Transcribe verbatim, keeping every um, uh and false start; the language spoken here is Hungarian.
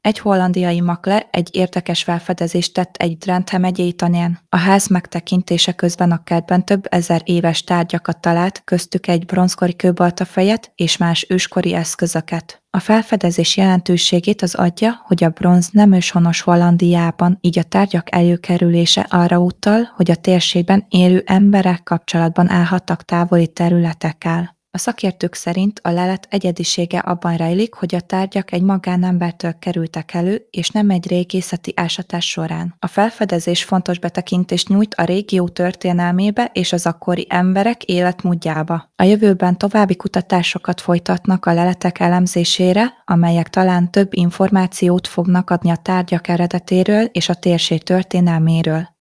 Egy hollandiai makler egy érdekes felfedezést tett egy Drenthe megyei tanyán. A ház megtekintése közben a kertben több ezer éves tárgyakat talált, köztük egy bronzkori kőbaltafejet és más őskori eszközöket. A felfedezés jelentőségét az adja, hogy a bronz nem őshonos Hollandiában, így a tárgyak előkerülése arra utal, hogy a térségben élő emberek kapcsolatban állhattak távoli területekkel. A szakértők szerint a lelet egyedisége abban rejlik, hogy a tárgyak egy magánembertől kerültek elő, és nem egy régészeti ásatás során. A felfedezés fontos betekintést nyújt a régió történelmébe és az akkori emberek életmódjába. A jövőben további kutatásokat folytatnak a leletek elemzésére, amelyek talán több információt fognak adni a tárgyak eredetéről és a térség történelméről.